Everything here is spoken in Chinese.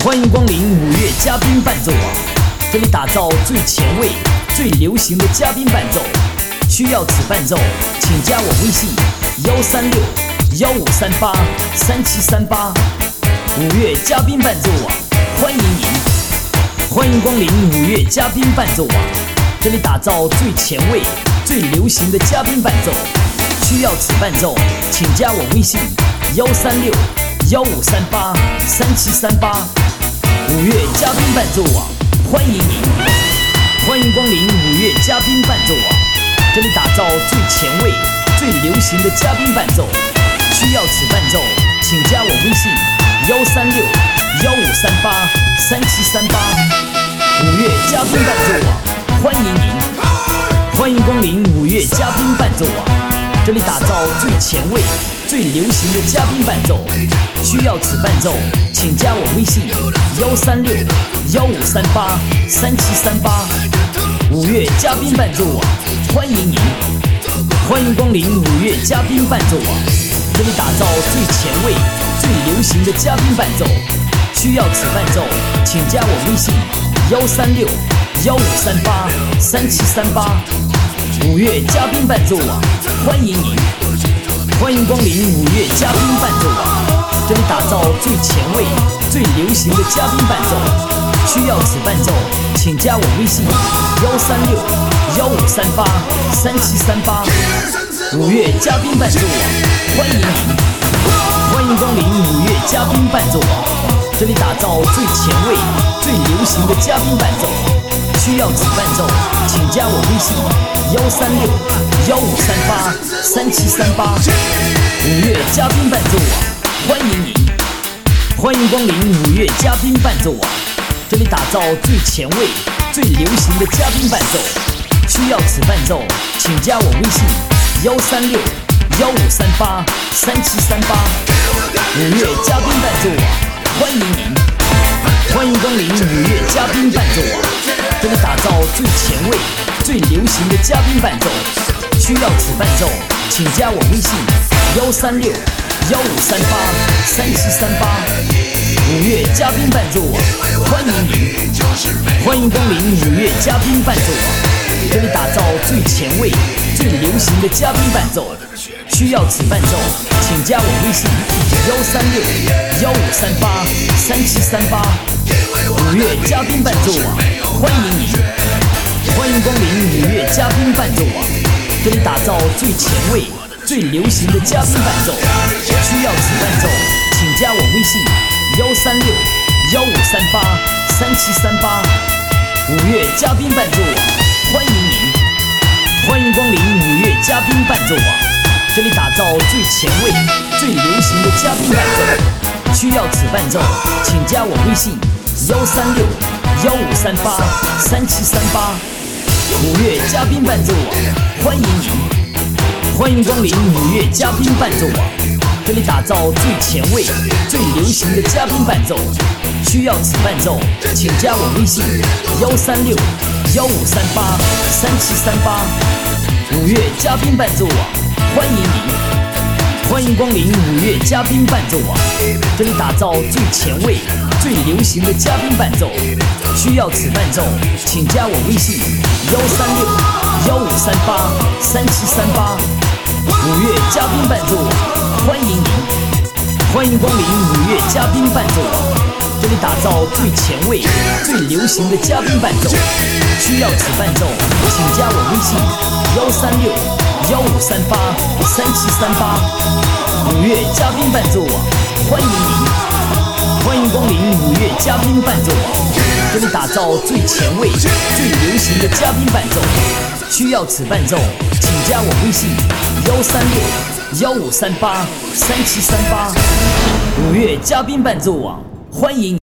欢迎光临5月嘉宾伴奏网，这里打造最前卫、最流行的嘉宾伴奏。需要此伴奏，请加我微信136-1538-3738。5月嘉宾伴奏网，欢迎您！欢迎光临5月嘉宾伴奏网，这里打造最前卫、最流行的嘉宾伴奏。需要此伴奏，请加我微信136-1538-3738。5月嘉宾伴奏网，欢迎您！欢迎光临5月嘉宾伴奏网，这里打造最前卫、最流行的嘉宾伴奏。需要此伴奏，请加我微信136-1538-3738。5月嘉宾伴奏网，欢迎您！欢迎光临5月嘉宾伴奏网，这里打造最前卫、最流行的嘉宾伴奏。需要此伴奏，请加我微信136-1538-3738。5月嘉宾伴奏网，欢迎您！欢迎光临5月嘉宾伴奏网，这里打造最前卫、最流行的嘉宾伴奏。需要此伴奏，请加我微信136-1538-3738。5月嘉宾伴奏网，欢迎您！欢迎光临5月嘉宾伴奏网，这里打造最前卫、最流行的嘉宾伴奏。需要此伴奏，请加我微信136-1538-3738。5月嘉宾伴奏网，欢迎您！欢迎光临5月嘉宾伴奏网，这里打造最前卫、最流行的嘉宾伴奏。需要此伴奏，请加我微信136-1538-3738。5月嘉宾伴奏网，欢迎您！欢迎光临5月嘉宾伴奏网，这里打造最前卫、最流行的嘉宾伴奏。需要此伴奏，请加我微信136-1538-3738。5月嘉宾伴奏网，欢迎您！欢迎光临5月嘉宾伴奏网，这里打造最前卫、最流行的嘉宾伴奏。需要此伴奏，请加我微信136-1538-3738。5月嘉宾伴奏网，欢迎您！欢迎光临5月嘉宾伴奏网，这里打造最前卫、最流行的嘉宾伴奏。需要此伴奏，请加我微信136-1538-3738。5月嘉宾伴奏网，欢迎您！欢迎光临5月嘉宾伴奏网，这里打造最前卫、最流行的嘉宾伴奏。需要此伴奏，请加我微信136-1538-3738。5月嘉宾伴奏网，欢迎您！欢迎光临5月嘉宾伴奏网，这里打造最前卫、最流行的嘉宾伴奏。需要此伴奏，请加我微信136-1538-3738。5月嘉宾伴奏网，欢迎您！欢迎光临5月嘉宾伴奏网，这里打造最前卫、最流行的嘉宾伴奏。需要此伴奏，请加我微信136-1538-3738。5月嘉宾伴奏网，欢迎您！欢迎光临5月嘉宾伴奏网，这里打造最前卫、最流行的嘉宾伴奏。需要此伴奏，请加我微信136-1538-3738。5月嘉宾伴奏网，欢迎您！欢迎光临5月嘉宾伴奏网，这里打造最前卫、最流行的嘉宾伴奏。需要此伴奏，请加我微信136-1538-3738。5月嘉宾伴奏网，欢迎您！欢迎光临5月嘉宾伴奏网，这里打造最前卫、最流行的嘉宾伴奏。需要此伴奏，请加我微信136-1538-3738。5月嘉宾伴奏网，欢迎！